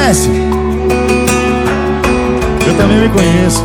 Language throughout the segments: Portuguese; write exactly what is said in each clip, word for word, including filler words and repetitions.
conhece? Eu também me conheço.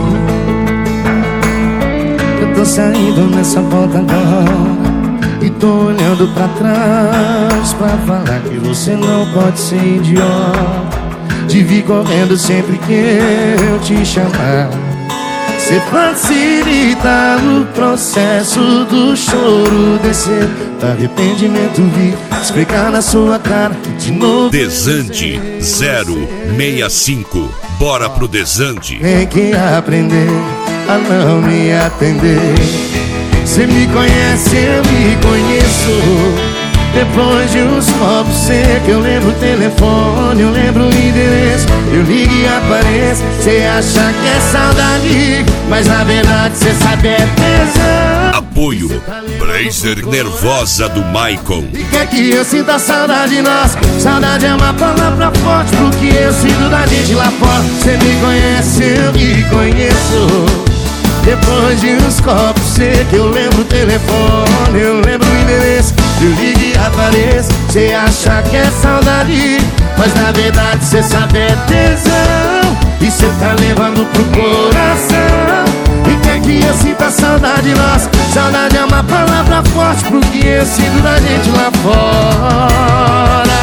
Eu tô saindo nessa volta agora e tô olhando pra trás pra falar que você não pode ser idiota de vir correndo sempre que eu te chamar. Você facilita o processo do choro descer, do arrependimento vir explicar na sua cara de novo. Desante zero seis cinco. Bora pro Desante. Tem que aprender a não me atender. Você me conhece, eu me conheço. Depois de uns copos secos, eu lembro o telefone, eu lembro o endereço. Eu ligo e apareço. Você acha que é saudade, mas na verdade você sabe é tesão. Apoio Blazer Nervosa do Maicon. E quer que eu sinta saudade nossa? Saudade é uma palavra forte porque eu sinto da gente lá fora. Você me conhece, eu me conheço. Depois de uns copos secos, eu lembro o telefone, eu lembro o endereço. Eu ligo e apareço. Você acha que é saudade, mas na verdade você sabe é tesão. E você tá levando pro coração. E quer que eu sinta saudade nossa? Saudade é uma palavra forte porque eu sinto da gente lá fora.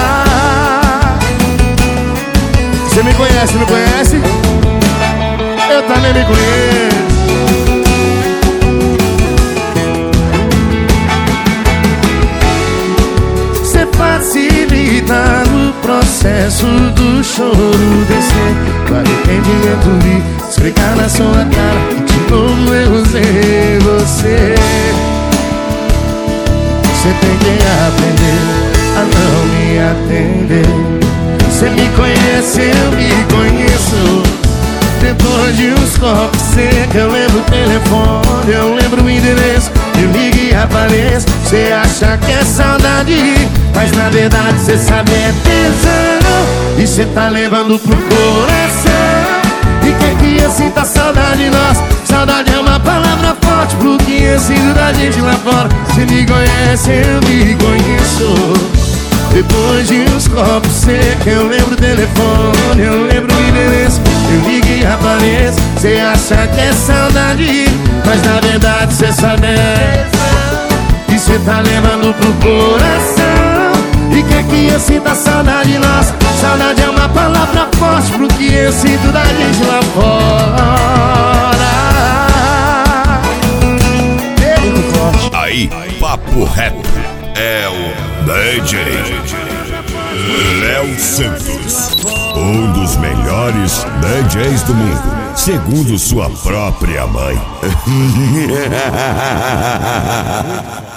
Você me conhece, me conhece? Eu também me conheço. Facilita o processo do choro descer, do arrependimento vir explicar na sua cara que de novo eu usei você. Você tem que aprender a não me atender. Você me conhece, eu me conheço. Depois de uns copos secos, eu lembro o telefone, eu lembro o endereço. Eu ligo e apareço. Você acha que é saudade, mas na verdade você sabe é tesão. E você tá levando pro coração. E quer que eu sinta saudade nossa? Saudade é uma palavra forte porque eu sinto da gente lá fora. Você me conhece, eu me conheço. Depois de uns copos secos, eu lembro o telefone, eu lembro o endereço. Eu ligo e apareço. Você acha que é saudade, mas na verdade você sabe é tesão. E você tá levando pro coração. E quer que eu sinta saudade nossa? Saudade é uma palavra forte porque eu sinto da gente lá fora. Aí, papo reto. É o D J Léo Santos, um dos melhores D Js do mundo, segundo sua própria mãe.